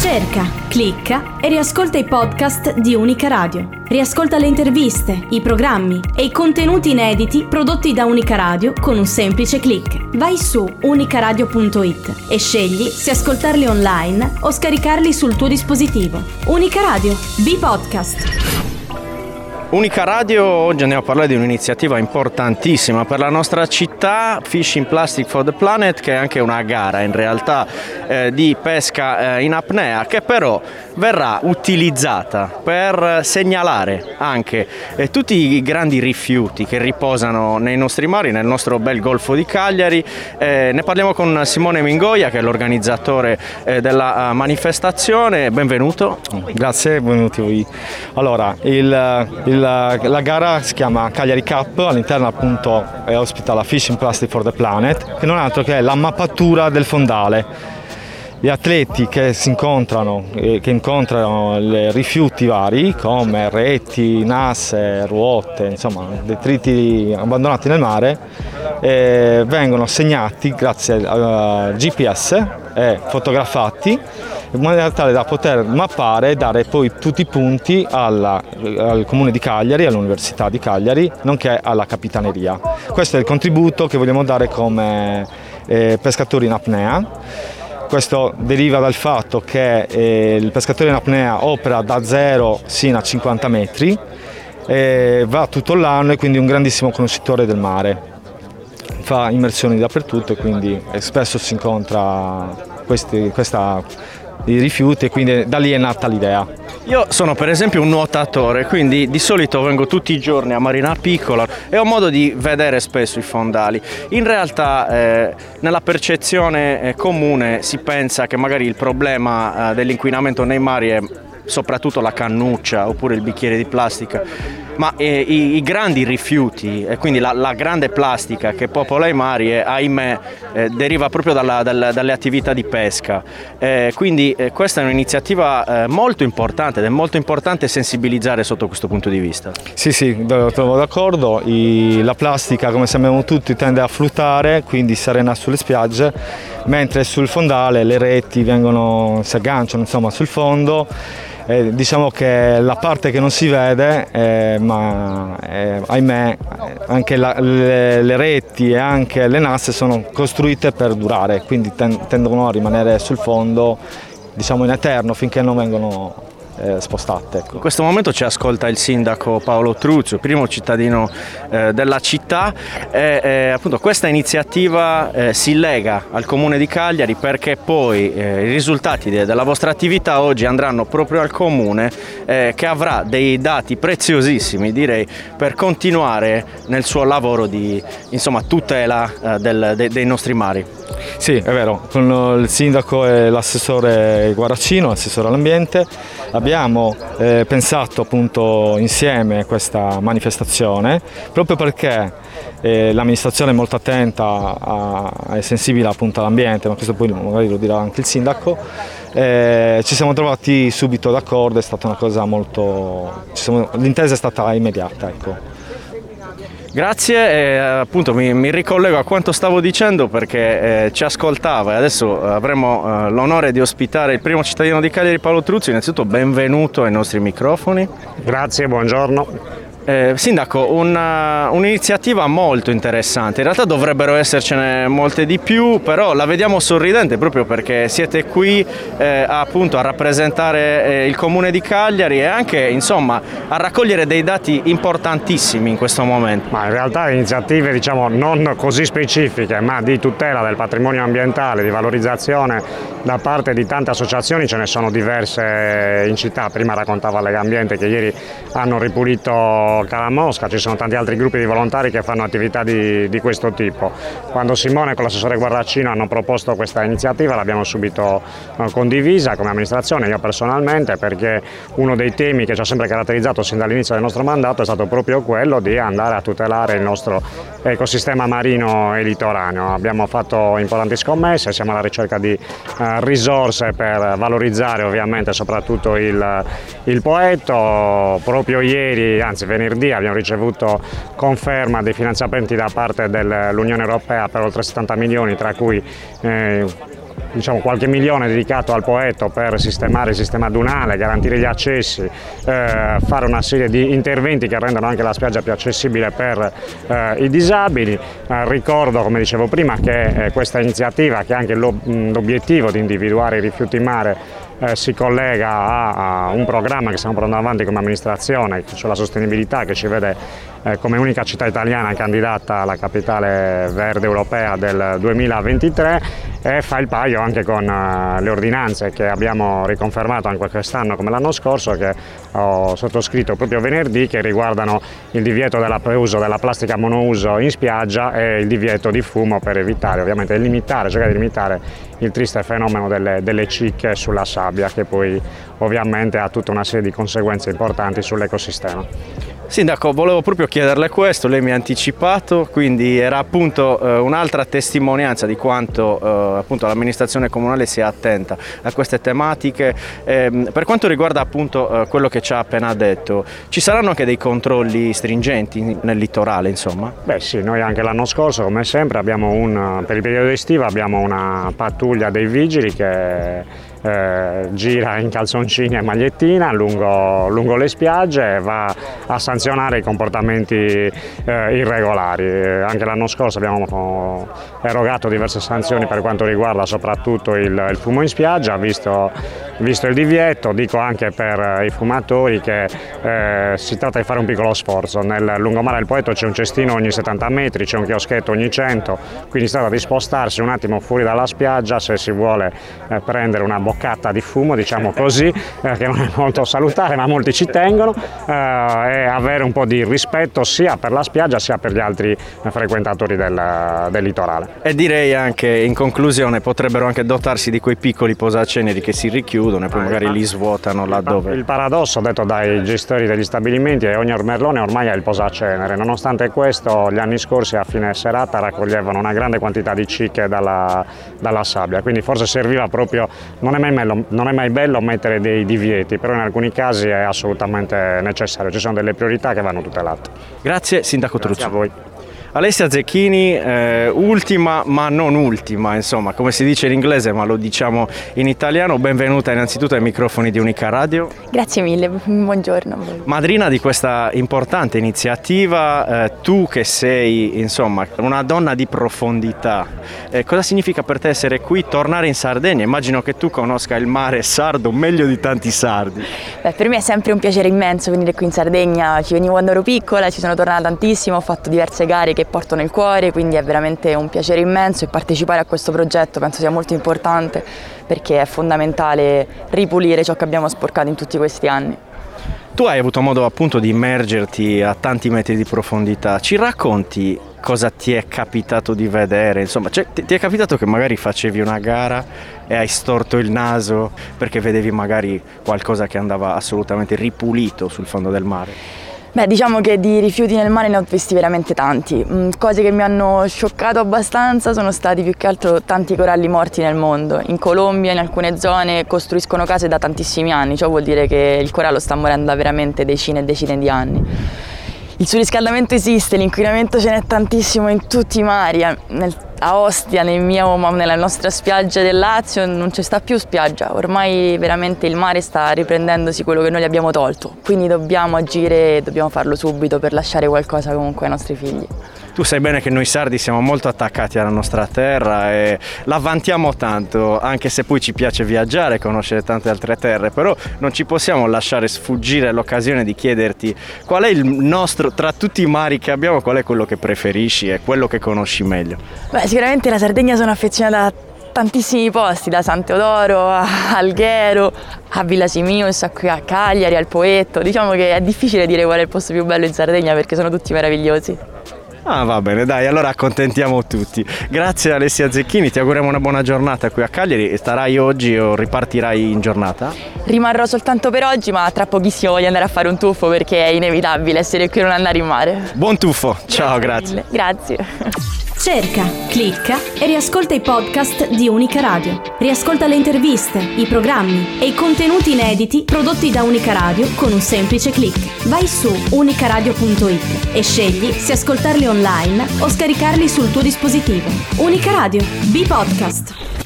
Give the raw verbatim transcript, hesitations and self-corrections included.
Cerca, clicca e riascolta i podcast di Unica Radio. Riascolta le interviste, i programmi e i contenuti inediti prodotti da Unica Radio con un semplice click. Vai su unicaradio punto it e scegli se ascoltarli online o scaricarli sul tuo dispositivo. Unica Radio, B-Podcast. Unica Radio, oggi andiamo a parlare di un'iniziativa importantissima per la nostra città, Fishing Plastic for the Planet, che è anche una gara in realtà eh, di pesca eh, in apnea, che però verrà utilizzata per segnalare anche eh, tutti i grandi rifiuti che riposano nei nostri mari, nel nostro bel Golfo di Cagliari. Eh, ne parliamo con Simone Mingoia, che è l'organizzatore eh, della uh, manifestazione. Benvenuto. Grazie, benvenuti voi. Allora, il, il La, la gara si chiama Cagliari Cup, all'interno appunto è ospita la Fishing Plastic for the Planet, che non è altro che la mappatura del fondale. Gli atleti che si incontrano, eh, che incontrano i rifiuti vari come reti, nasse, ruote, insomma detriti abbandonati nel mare, eh, vengono segnati grazie al G P S e fotografati in maniera tale da poter mappare e dare poi tutti i punti alla, al Comune di Cagliari, all'Università di Cagliari, nonché alla Capitaneria. Questo è il contributo che vogliamo dare come eh, pescatori in apnea. Questo deriva dal fatto che eh, il pescatore in apnea opera da zero sino a cinquanta metri, eh, va tutto l'anno e quindi è un grandissimo conoscitore del mare. Fa immersioni dappertutto e quindi spesso si incontra questi, questa i rifiuti e quindi da lì è nata l'idea. Io sono per esempio un nuotatore, quindi di solito vengo tutti i giorni a Marina Piccola e ho modo di vedere spesso i fondali. In realtà eh, nella percezione eh, comune si pensa che magari il problema eh, dell'inquinamento nei mari è soprattutto la cannuccia oppure il bicchiere di plastica, ma eh, i, i grandi rifiuti e quindi la, la grande plastica che popola i mari eh, ahimè eh, deriva proprio dalla, dalla, dalle attività di pesca, eh, quindi eh, questa è un'iniziativa eh, molto importante ed è molto importante sensibilizzare sotto questo punto di vista. Sì sì, trovo d'accordo. I, la plastica, come sappiamo tutti, tende a flutare, quindi si arena sulle spiagge, mentre sul fondale le reti vengono, si agganciano insomma sul fondo. Eh, diciamo che la parte che non si vede, eh, ma eh, ahimè anche la, le, le reti e anche le nasse sono costruite per durare, quindi ten, tendono a rimanere sul fondo, diciamo in eterno, finché non vengono eh, spostate. Ecco. In questo momento ci ascolta il sindaco Paolo Truzio, primo cittadino eh, della città, e eh, appunto questa iniziativa eh, si lega al Comune di Cagliari perché poi eh, i risultati de- della vostra attività oggi andranno proprio al Comune eh, che avrà dei dati preziosissimi, direi, per continuare nel suo lavoro di insomma tutela eh, del, de- dei nostri mari. Sì, è vero, con il sindaco e l'assessore Guaracino, l'assessore all'ambiente, abbiamo eh, pensato appunto insieme questa manifestazione proprio perché eh, l'amministrazione è molto attenta a, è sensibile appunto all'ambiente, ma questo poi magari lo dirà anche il sindaco. Eh, ci siamo trovati subito d'accordo, è stata una cosa molto, ci siamo, l'intesa è stata immediata, ecco. Grazie, e appunto mi, mi ricollego a quanto stavo dicendo perché eh, ci ascoltava e adesso avremo eh, l'onore di ospitare il primo cittadino di Cagliari, Paolo Truzio. Innanzitutto benvenuto ai nostri microfoni. Grazie, buongiorno. Eh, Sindaco, una, un'iniziativa molto interessante, in realtà dovrebbero essercene molte di più, però la vediamo sorridente proprio perché siete qui eh, appunto a rappresentare eh, il Comune di Cagliari e anche insomma a raccogliere dei dati importantissimi in questo momento. Ma in realtà iniziative diciamo non così specifiche ma di tutela del patrimonio ambientale, di valorizzazione da parte di tante associazioni ce ne sono diverse in città. Prima raccontava Legambiente che ieri hanno ripulito Calamosca, ci sono tanti altri gruppi di volontari che fanno attività di, di questo tipo. Quando Simone con l'assessore Guaracino hanno proposto questa iniziativa l'abbiamo subito eh, condivisa come amministrazione, io personalmente, perché uno dei temi che ci ha sempre caratterizzato sin dall'inizio del nostro mandato è stato proprio quello di andare a tutelare il nostro ecosistema marino e litoraneo. Abbiamo fatto importanti scommesse, siamo alla ricerca di eh, risorse per valorizzare ovviamente soprattutto il, il Poetto. Proprio ieri, anzi venerdì, abbiamo ricevuto conferma dei finanziamenti da parte dell'Unione Europea per oltre settanta milioni, tra cui eh, diciamo, qualche milione dedicato al Poetto per sistemare il sistema dunale, garantire gli accessi, eh, fare una serie di interventi che rendono anche la spiaggia più accessibile per eh, i disabili. Eh, ricordo, come dicevo prima, che eh, questa iniziativa, che ha anche l'obiettivo di individuare i rifiuti in mare, Eh, si collega a, a un programma che stiamo portando avanti come amministrazione sulla sostenibilità, che ci vede eh, come unica città italiana candidata alla capitale verde europea del duemilaventitré, e fa il paio anche con uh, le ordinanze che abbiamo riconfermato anche quest'anno come l'anno scorso, che ho sottoscritto proprio venerdì, che riguardano il divieto dell'uso della plastica monouso in spiaggia e il divieto di fumo, per evitare ovviamente di limitare, cercare di limitare il triste fenomeno delle, delle cicche sulla sabbia, che poi ovviamente ha tutta una serie di conseguenze importanti sull'ecosistema. Sindaco, volevo proprio chiederle questo, lei mi ha anticipato, quindi era appunto eh, un'altra testimonianza di quanto eh, appunto l'amministrazione comunale sia attenta a queste tematiche. Eh, per quanto riguarda appunto eh, quello che ci ha appena detto, ci saranno anche dei controlli stringenti nel litorale, insomma? Beh sì, noi anche l'anno scorso, come sempre, abbiamo un, per il periodo estivo abbiamo una pattuglia dei vigili che Eh, gira in calzoncini e magliettina lungo, lungo le spiagge e va a sanzionare i comportamenti eh, irregolari. Eh, anche l'anno scorso abbiamo erogato diverse sanzioni per quanto riguarda soprattutto il, il fumo in spiaggia, visto, visto il divieto. Dico anche per i fumatori che eh, si tratta di fare un piccolo sforzo. Nel lungomare del Poetto c'è un cestino ogni settanta metri, c'è un chioschetto ogni cento, quindi si tratta di spostarsi un attimo fuori dalla spiaggia se si vuole eh, prendere una boccata di fumo, diciamo così, eh, che non è molto salutare, ma molti ci tengono, eh, e avere un po' di rispetto sia per la spiaggia sia per gli altri eh, frequentatori del, del litorale. E direi anche, in conclusione, potrebbero anche dotarsi di quei piccoli posaceneri che si richiudono e poi magari li svuotano laddove. Il paradosso detto dai gestori degli stabilimenti è che ogni ormerlone ormai è il posacenere. Nonostante questo, gli anni scorsi a fine serata raccoglievano una grande quantità di cicche dalla, dalla sabbia, quindi forse serviva proprio, non è mai bello, non è mai bello mettere dei divieti, però in alcuni casi è assolutamente necessario, ci sono delle priorità che vanno tutelate. Grazie Sindaco Grazie Truccio. a voi. Alessia Zecchini, eh, ultima ma non ultima, insomma, come si dice in inglese ma lo diciamo in italiano, benvenuta innanzitutto ai microfoni di Unica Radio. Grazie mille, buongiorno a voi. Madrina di questa importante iniziativa, eh, tu che sei insomma una donna di profondità, eh, cosa significa per te essere qui, tornare in Sardegna? Immagino che tu conosca il mare sardo meglio di tanti sardi. Beh, per me è sempre un piacere immenso venire qui in Sardegna, ci venivo quando ero piccola, ci sono tornata tantissimo, ho fatto diverse gare che porto nel cuore, quindi è veramente un piacere immenso, e partecipare a questo progetto penso sia molto importante, perché è fondamentale ripulire ciò che abbiamo sporcato in tutti questi anni. Tu hai avuto modo appunto di immergerti a tanti metri di profondità, ci racconti cosa ti è capitato di vedere? Insomma, cioè, ti, ti è capitato che magari facevi una gara e hai storto il naso perché vedevi magari qualcosa che andava assolutamente ripulito sul fondo del mare? Beh, diciamo che di rifiuti nel mare ne ho visti veramente tanti. Cose che mi hanno scioccato abbastanza sono stati più che altro tanti coralli morti nel mondo. In Colombia, in alcune zone, costruiscono case da tantissimi anni, ciò vuol dire che il corallo sta morendo da veramente decine e decine di anni. Il surriscaldamento esiste, l'inquinamento ce n'è tantissimo in tutti i mari. Nel, a Ostia, nel mio, nella nostra spiaggia del Lazio, non c'è sta più spiaggia. Ormai veramente il mare sta riprendendosi quello che noi gli abbiamo tolto. Quindi dobbiamo agire e dobbiamo farlo subito per lasciare qualcosa comunque ai nostri figli. Tu sai bene che noi sardi siamo molto attaccati alla nostra terra e la vantiamo tanto, anche se poi ci piace viaggiare e conoscere tante altre terre, però non ci possiamo lasciare sfuggire l'occasione di chiederti qual è il nostro, tra tutti i mari che abbiamo, qual è quello che preferisci e quello che conosci meglio. Beh, sicuramente la Sardegna sono affezionata a tantissimi posti, da San Teodoro a Alghero, a Villa Simius, a qui a Cagliari, al Poetto. Diciamo che è difficile dire qual è il posto più bello in Sardegna perché sono tutti meravigliosi. Ah, va bene, dai, allora accontentiamo tutti. Grazie Alessia Zecchini, ti auguriamo una buona giornata qui a Cagliari. Starai oggi o ripartirai in giornata? Rimarrò soltanto per oggi, ma tra pochissimo voglio andare a fare un tuffo perché è inevitabile essere qui e non andare in mare. Buon tuffo, ciao, grazie. Grazie. Cerca, clicca e riascolta i podcast di Unica Radio. Riascolta le interviste, i programmi e i contenuti inediti prodotti da Unica Radio con un semplice click. Vai su unicaradio punto it e scegli se ascoltarli online o scaricarli sul tuo dispositivo. Unica Radio, B-Podcast.